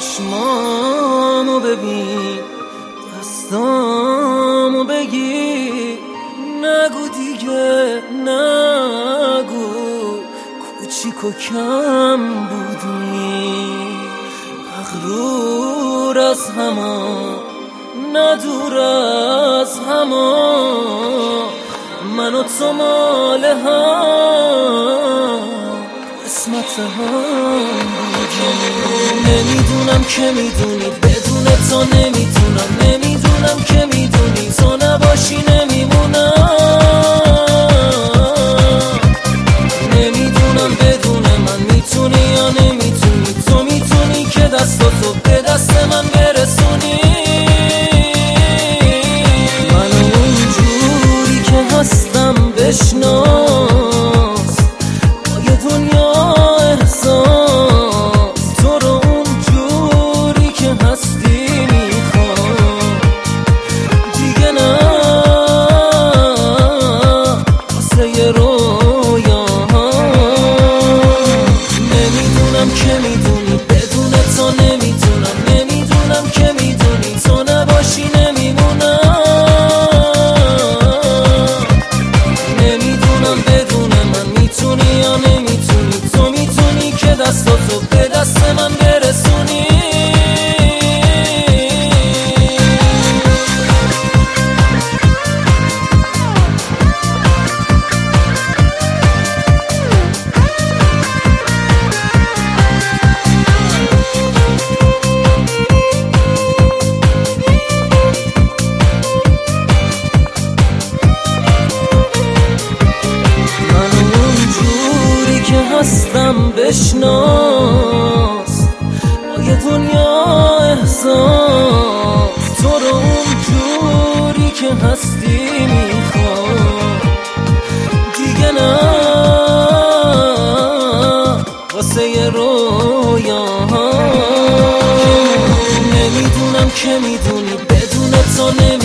چشمامو ببین، دستامو بگیر، نگو دیگه نگو کوچیک و کم بودی، مغرور از هما نه دور از هما، من و تو مال هم قسمت هم بودیم. نمیدونم که میدونی بدون تو نمیتونم، نمیدونم که میدونی تو نباشی نمیمونم، نمیدونم بدون من میتونی یا نمیتونی، تو میتونی که دستاتو به دست من برسونی، منو اونجوری که هستم بشناس، با یه دنیا احساس، تو رو اونجوری که هستی میخوام، دیگه نه واسه یه رویا، نمیدونم که میدونی بدون تو نمیتونم، نمیدونم که میدونی تو نباشی نمیمونم، نمیدونم بدون من میتونی یا نمیتونی، تو میتونی که دستاتو به دست من برسونی. هستم بشناس، با یه دنیا احساس، تو رو اونجوری که هستی میخوام، دیگه نه واسه یه رویا، نمیدونم که میدونی بدون تو نمیدونم